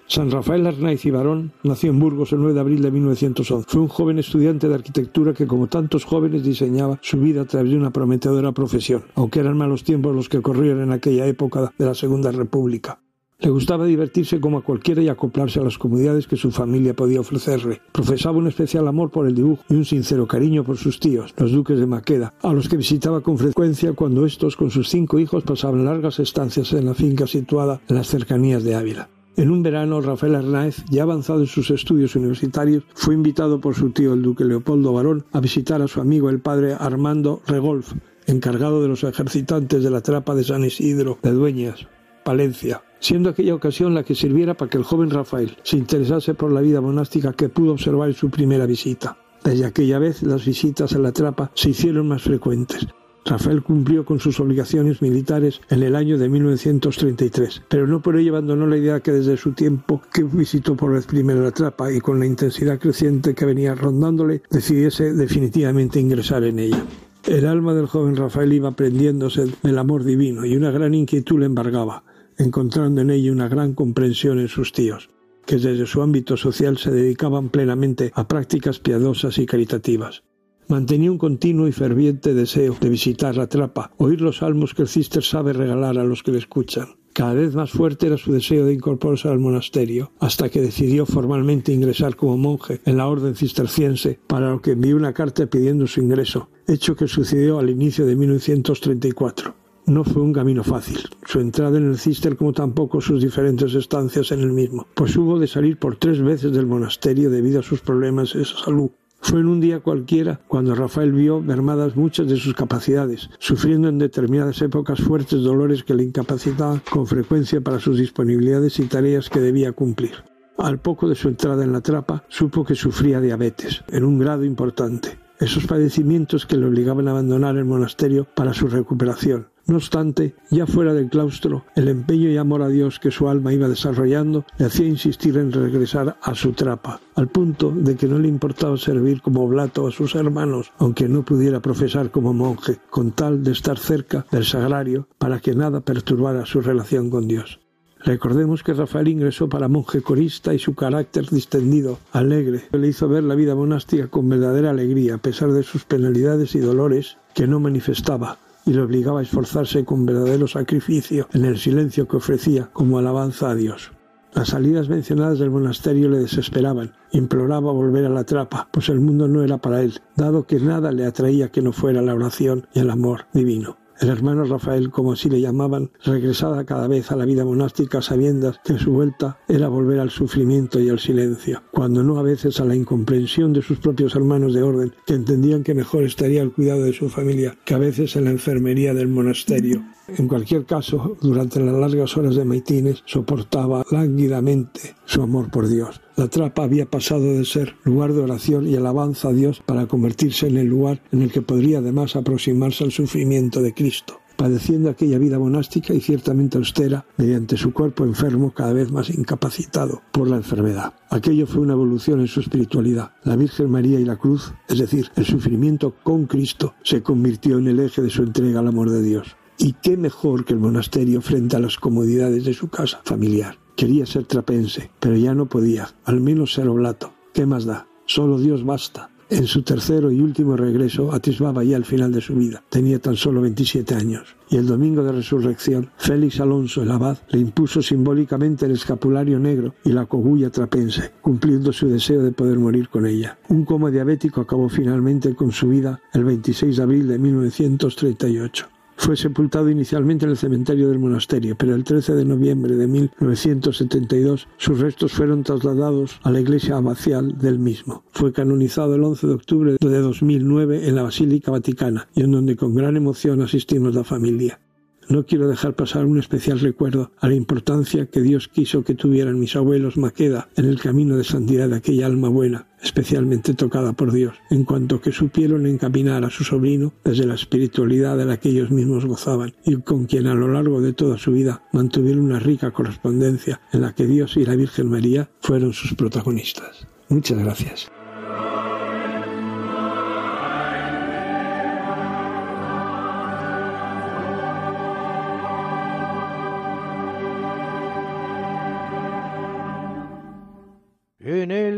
San Rafael Arnaiz y Barón nació en Burgos el nueve de abril de mil novecientos once. Fue un joven estudiante de arquitectura que, como tantos jóvenes, diseñaba su vida a través de una prometedora profesión, aunque eran malos tiempos los que corrieron en aquella época de la Segunda República. Le gustaba divertirse como a cualquiera y acoplarse a las comodidades que su familia podía ofrecerle. Profesaba un especial amor por el dibujo y un sincero cariño por sus tíos, los duques de Maqueda, a los que visitaba con frecuencia cuando estos, con sus cinco hijos, pasaban largas estancias en la finca situada en las cercanías de Ávila. En un verano, Rafael Arnaiz, ya avanzado en sus estudios universitarios, fue invitado por su tío, el duque Leopoldo Barón, a visitar a su amigo el padre Armando Regolf, encargado de los ejercitantes de la trapa de San Isidro de Dueñas, Palencia, siendo aquella ocasión la que sirviera para que el joven Rafael se interesase por la vida monástica que pudo observar en su primera visita. Desde aquella vez, las visitas a la trapa se hicieron más frecuentes. Rafael cumplió con sus obligaciones militares en el año de mil novecientos treinta y tres, pero no por ello abandonó la idea que desde su tiempo que visitó por vez primera la trapa y con la intensidad creciente que venía rondándole, decidiese definitivamente ingresar en ella. El alma del joven Rafael iba prendiéndose del amor divino y una gran inquietud le embargaba, encontrando en ella una gran comprensión en sus tíos, que desde su ámbito social se dedicaban plenamente a prácticas piadosas y caritativas. Mantenía un continuo y ferviente deseo de visitar la trapa, oír los salmos que el cister sabe regalar a los que le escuchan. Cada vez más fuerte era su deseo de incorporarse al monasterio, hasta que decidió formalmente ingresar como monje en la orden cisterciense, para lo que envió una carta pidiendo su ingreso, hecho que sucedió al inicio de mil novecientos treinta y cuatro. No fue un camino fácil, su entrada en el cister como tampoco sus diferentes estancias en el mismo, pues hubo de salir por tres veces del monasterio debido a sus problemas de salud. Fue en un día cualquiera cuando Rafael vio mermadas muchas de sus capacidades, sufriendo en determinadas épocas fuertes dolores que le incapacitaban con frecuencia para sus disponibilidades y tareas que debía cumplir. Al poco de su entrada en la trapa, supo que sufría diabetes, en un grado importante. Esos padecimientos que le obligaban a abandonar el monasterio para su recuperación. No obstante, ya fuera del claustro, el empeño y amor a Dios que su alma iba desarrollando le hacía insistir en regresar a su trapa, al punto de que no le importaba servir como oblato a sus hermanos, aunque no pudiera profesar como monje, con tal de estar cerca del sagrario para que nada perturbara su relación con Dios. Recordemos que Rafael ingresó para monje corista y su carácter distendido, alegre, le hizo ver la vida monástica con verdadera alegría, a pesar de sus penalidades y dolores que no manifestaba, y le obligaba a esforzarse con verdadero sacrificio en el silencio que ofrecía como alabanza a Dios. Las salidas mencionadas del monasterio le desesperaban, imploraba volver a la trapa, pues el mundo no era para él, dado que nada le atraía que no fuera la oración y el amor divino. El hermano Rafael, como así le llamaban, regresaba cada vez a la vida monástica sabiendas que su vuelta era volver al sufrimiento y al silencio, cuando no a veces a la incomprensión de sus propios hermanos de orden, que entendían que mejor estaría el cuidado de su familia que a veces en la enfermería del monasterio. En cualquier caso, durante las largas horas de maitines, soportaba lánguidamente su amor por Dios. La trapa había pasado de ser lugar de oración y alabanza a Dios para convertirse en el lugar en el que podría además aproximarse al sufrimiento de Cristo, padeciendo aquella vida monástica y ciertamente austera mediante su cuerpo enfermo cada vez más incapacitado por la enfermedad. Aquello fue una evolución en su espiritualidad. La Virgen María y la cruz, es decir, el sufrimiento con Cristo, se convirtió en el eje de su entrega al amor de Dios. Y qué mejor que el monasterio frente a las comodidades de su casa familiar. Quería ser trapense, pero ya no podía, al menos ser oblato. ¿Qué más da? Solo Dios basta. En su tercero y último regreso atisbaba ya el final de su vida. Tenía tan solo veintisiete años. Y el domingo de resurrección, Félix Alonso, el abad, le impuso simbólicamente el escapulario negro y la cogulla trapense, cumpliendo su deseo de poder morir con ella. Un coma diabético acabó finalmente con su vida el veintiséis de abril de mil novecientos treinta y ocho. Fue sepultado inicialmente en el cementerio del monasterio, pero el trece de noviembre de mil novecientos setenta y dos sus restos fueron trasladados a la iglesia abacial del mismo. Fue canonizado el once de octubre de dos mil nueve en la Basílica Vaticana, y en donde con gran emoción asistimos la familia. No quiero dejar pasar un especial recuerdo a la importancia que Dios quiso que tuvieran mis abuelos Maqueda en el camino de santidad de aquella alma buena, especialmente tocada por Dios, en cuanto que supieron encaminar a su sobrino desde la espiritualidad de la que ellos mismos gozaban, y con quien a lo largo de toda su vida mantuvieron una rica correspondencia en la que Dios y la Virgen María fueron sus protagonistas. Muchas gracias.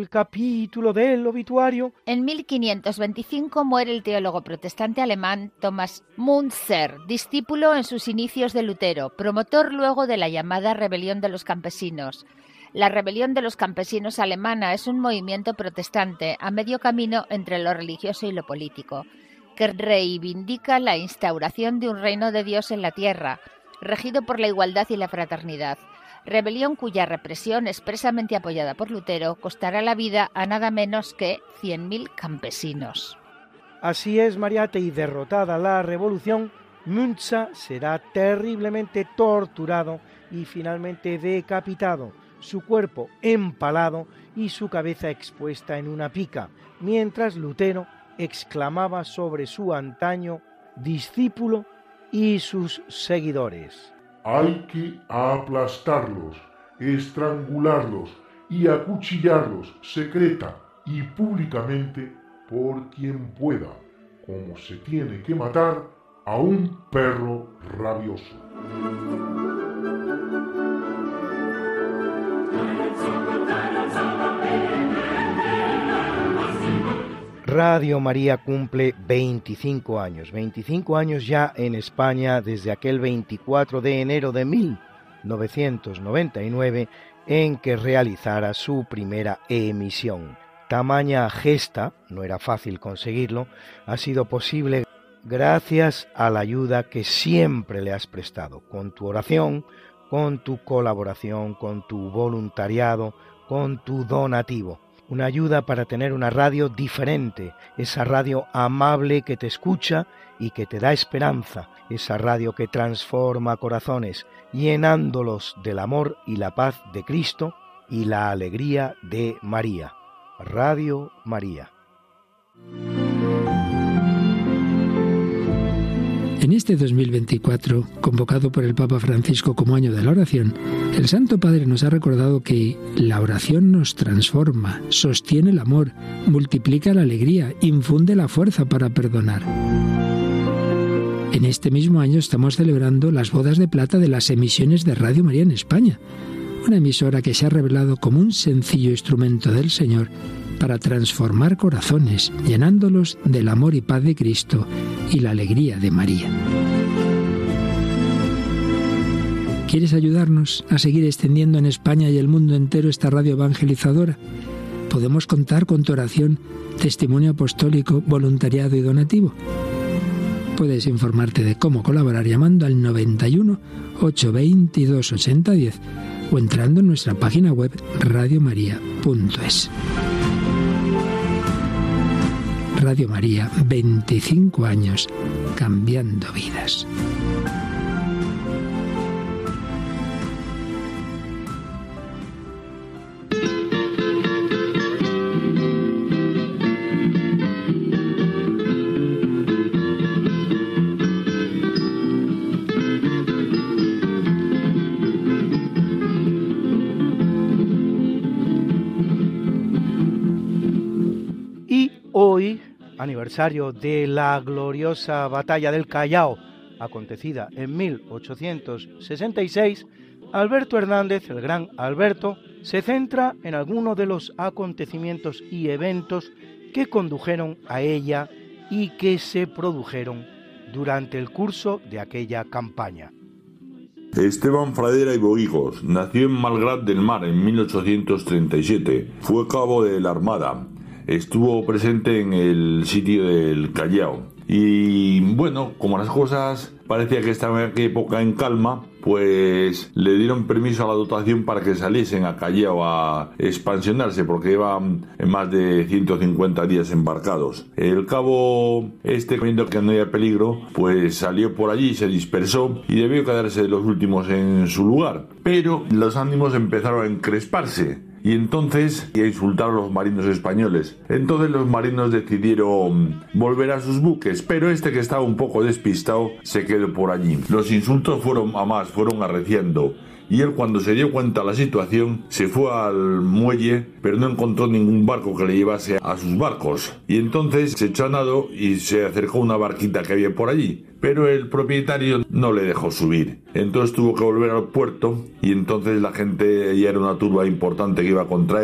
el capítulo del obituario. En mil quinientos veinticinco muere el teólogo protestante alemán Thomas Müntzer, discípulo en sus inicios de Lutero, promotor luego de la llamada Rebelión de los Campesinos. La Rebelión de los Campesinos alemana es un movimiento protestante a medio camino entre lo religioso y lo político, que reivindica la instauración de un reino de Dios en la tierra, regido por la igualdad y la fraternidad. Rebelión cuya represión, expresamente apoyada por Lutero, costará la vida a nada menos que cien mil campesinos. Así es, Mariate, y derrotada la revolución, Müntzer será terriblemente torturado y finalmente decapitado, su cuerpo empalado y su cabeza expuesta en una pica, mientras Lutero exclamaba sobre su antaño discípulo y sus seguidores: hay que aplastarlos, estrangularlos y acuchillarlos secreta y públicamente por quien pueda, como se tiene que matar a un perro rabioso. Radio María cumple veinticinco años, veinticinco años ya en España desde aquel veinticuatro de enero de mil novecientos noventa y nueve en que realizara su primera emisión. Tamaña gesta, no era fácil conseguirlo, ha sido posible gracias a la ayuda que siempre le has prestado, con tu oración, con tu colaboración, con tu voluntariado, con tu donativo. Una ayuda para tener una radio diferente, esa radio amable que te escucha y que te da esperanza, esa radio que transforma corazones, llenándolos del amor y la paz de Cristo y la alegría de María. Radio María. En este dos mil veinticuatro, convocado por el Papa Francisco como año de la oración, el Santo Padre nos ha recordado que la oración nos transforma, sostiene el amor, multiplica la alegría, infunde la fuerza para perdonar. En este mismo año estamos celebrando las bodas de plata de las emisiones de Radio María en España, una emisora que se ha revelado como un sencillo instrumento del Señor para transformar corazones, llenándolos del amor y paz de Cristo y la alegría de María. ¿Quieres ayudarnos a seguir extendiendo en España y el mundo entero esta radio evangelizadora? Podemos contar con tu oración, testimonio apostólico, voluntariado y donativo. Puedes informarte de cómo colaborar llamando al noventa y uno, ochocientos veintidós, ochenta diez o entrando en nuestra página web radio maría punto es. Radio María, veinticinco años, cambiando vidas. Hoy, aniversario de la gloriosa batalla del Callao, acontecida en mil ochocientos sesenta y seis, Alberto Hernández, el gran Alberto, se centra en algunos de los acontecimientos y eventos que condujeron a ella y que se produjeron durante el curso de aquella campaña. Esteban Fradera y Bohigos nació en Malgrat del Mar en mil ochocientos treinta y siete. Fue cabo de la Armada. Estuvo presente en el sitio del Callao. Y bueno, como las cosas parecía que estaban en aquella época en calma, pues le dieron permiso a la dotación para que saliesen a Callao a expansionarse, porque iban en más de ciento cincuenta días embarcados. El cabo este, viendo que no había peligro, pues salió por allí, se dispersó y debió quedarse de los últimos en su lugar. Pero los ánimos empezaron a encresparse. Y entonces y a insultar a los marinos españoles. Entonces los marinos decidieron volver a sus buques, pero este, que estaba un poco despistado, se quedó por allí. Los insultos fueron a más, fueron arreciando. Y él, cuando se dio cuenta de la situación, se fue al muelle, pero no encontró ningún barco que le llevase a sus barcos. Y entonces se echó a nado y se acercó a una barquita que había por allí. Pero el propietario no le dejó subir. Entonces tuvo que volver al puerto y entonces la gente, ya era una turba importante que iba contra él,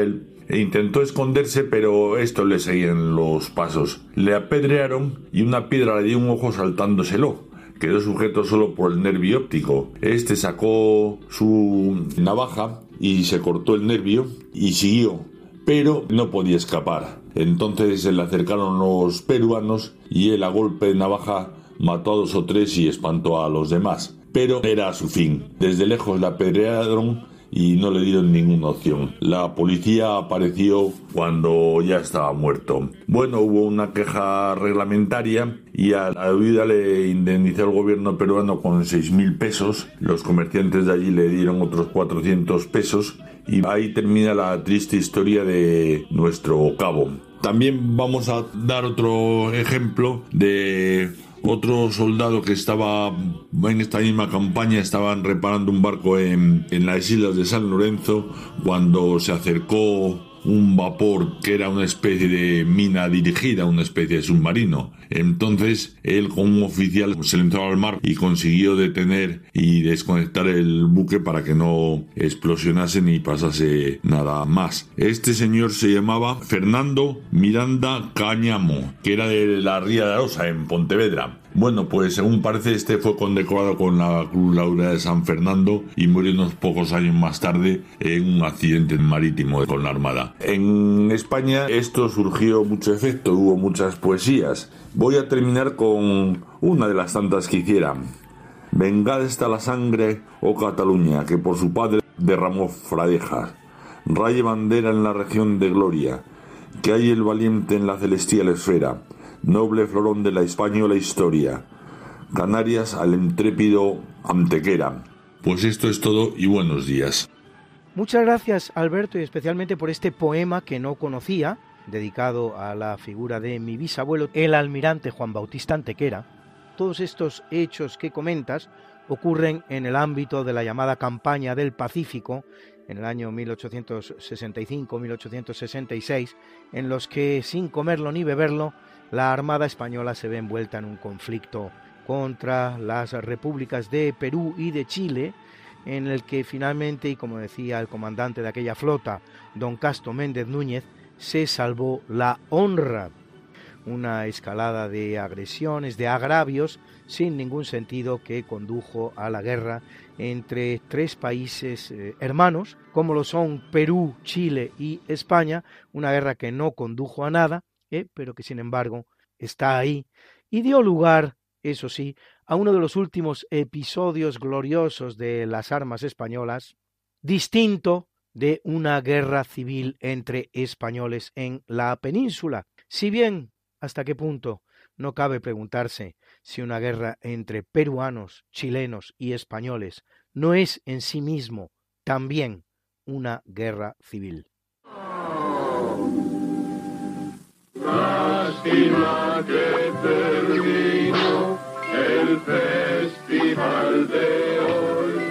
e intentó esconderse, pero estos le seguían los pasos. Le apedrearon y una piedra le dio un ojo saltándoselo. Quedó sujeto solo por el nervio óptico. Este sacó su navaja y se cortó el nervio y siguió, pero no podía escapar. Entonces se le acercaron los peruanos y él a golpe de navaja mató a dos o tres y espantó a los demás. Pero era su fin. Desde lejos le apedrearon y no le dieron ninguna opción. La policía apareció cuando ya estaba muerto. Bueno, hubo una queja reglamentaria y a la huida le indemnizó el gobierno peruano con seis mil pesos. Los comerciantes de allí le dieron otros cuatrocientos pesos y ahí termina la triste historia de nuestro cabo. También vamos a dar otro ejemplo de otro soldado que estaba en esta misma campaña. Estaban reparando un barco en, en las islas de San Lorenzo cuando se acercó un vapor que era una especie de mina dirigida, una especie de submarino. Entonces él con un oficial se lanzó al mar y consiguió detener y desconectar el buque para que no explosionase ni pasase nada más. Este señor se llamaba Fernando Miranda Cañamo, que era de la Ría de Arosa, en Pontevedra. Bueno, pues según parece este fue condecorado con la Cruz Laureada de San Fernando y murió unos pocos años más tarde en un accidente marítimo con la Armada. En España esto surgió mucho efecto, hubo muchas poesías. Voy a terminar con una de las tantas que hiciera. Vengad está la sangre, oh Cataluña, que por su padre derramó fradejas. Raye bandera en la región de gloria, que hay el valiente en la celestial esfera. Noble florón de la española historia, Canarias al intrépido Antequera. Pues esto es todo y buenos días. Muchas gracias, Alberto, y especialmente por este poema que no conocía, dedicado a la figura de mi bisabuelo, el almirante Juan Bautista Antequera. Todos estos hechos que comentas ocurren en el ámbito de la llamada campaña del Pacífico, en el año mil ochocientos sesenta y cinco a mil ochocientos sesenta y seis, en los que, sin comerlo ni beberlo, la Armada española se ve envuelta en un conflicto contra las repúblicas de Perú y de Chile, en el que finalmente, y como decía el comandante de aquella flota, don Casto Méndez Núñez, se salvó la honra. Una escalada de agresiones, de agravios, sin ningún sentido, que condujo a la guerra entre tres países eh, hermanos, como lo son Perú, Chile y España, una guerra que no condujo a nada, eh, pero que sin embargo está ahí, y dio lugar, eso sí, a uno de los últimos episodios gloriosos de las armas españolas, distinto de una guerra civil entre españoles en la península. Si bien, ¿hasta qué punto? No cabe preguntarse si una guerra entre peruanos, chilenos y españoles no es en sí mismo también una guerra civil. Lástima que terminó el festival de hoy.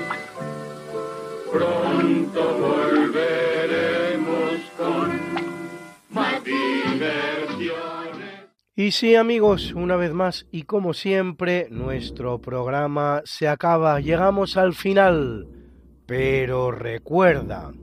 Pronto volveremos con más diversiones. Y sí, amigos, una vez más y como siempre, nuestro programa se acaba. Llegamos al final, pero recuerda...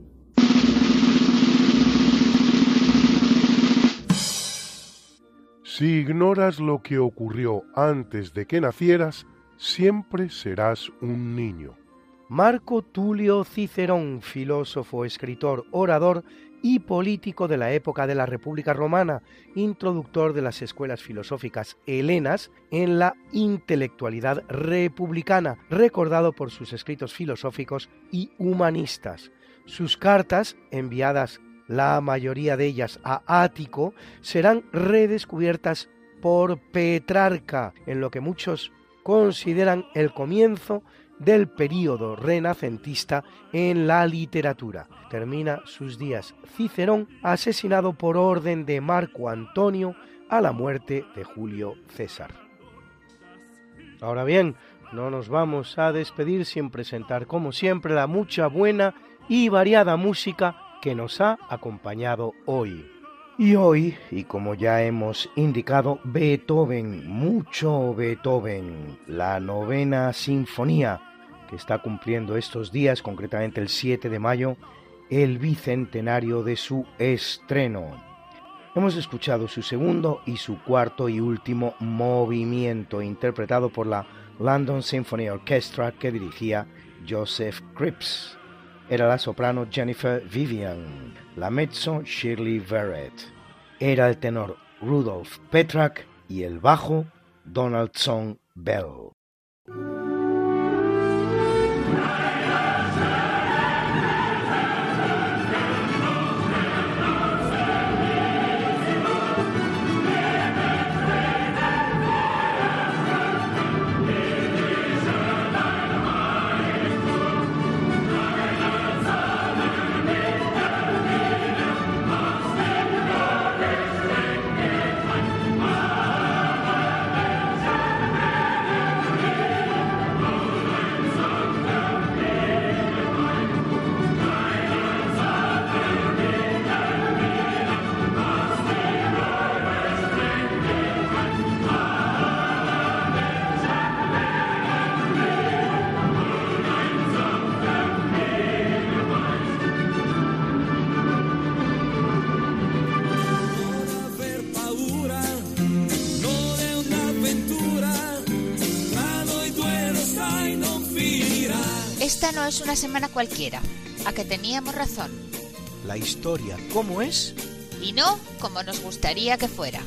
Si ignoras lo que ocurrió antes de que nacieras, siempre serás un niño. Marco Tulio Cicerón, filósofo, escritor, orador y político de la época de la República Romana, introductor de las escuelas filosóficas helenas en la intelectualidad republicana, recordado por sus escritos filosóficos y humanistas. Sus cartas, enviadas la mayoría de ellas a Ático, serán redescubiertas por Petrarca, en lo que muchos consideran el comienzo del período renacentista en la literatura. Termina sus días Cicerón asesinado por orden de Marco Antonio a la muerte de Julio César. Ahora bien, no nos vamos a despedir sin presentar, como siempre, la mucha buena y variada música que nos ha acompañado hoy. Y hoy, y como ya hemos indicado, Beethoven, mucho Beethoven, la novena sinfonía que está cumpliendo estos días, concretamente el siete de mayo, el bicentenario de su estreno. Hemos escuchado su segundo y su cuarto y último movimiento, interpretado por la London Symphony Orchestra que dirigía Joseph Cripps. Era la soprano Jennifer Vivian, la mezzo Shirley Verrett. Era el tenor Rudolf Petrak y el bajo Donaldson Bell. Esta no es una semana cualquiera, a que teníamos razón. La historia, ¿cómo es? Y no como nos gustaría que fuera.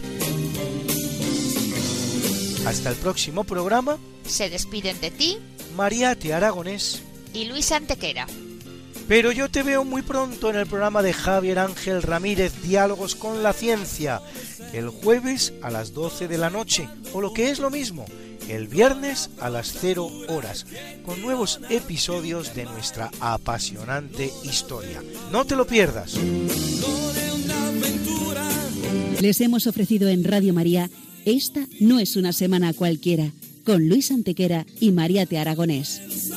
Hasta el próximo programa. Se despiden de ti Mariate Aragonés y Luis Antequera. Pero yo te veo muy pronto en el programa de Javier Ángel Ramírez, Diálogos con la Ciencia, el jueves a las doce de la noche, o lo que es lo mismo, el viernes a las cero horas, con nuevos episodios de nuestra apasionante historia. No te lo pierdas. Les hemos ofrecido en Radio María Esta no es una semana cualquiera, con Luis Antequera y Mariate Aragonés.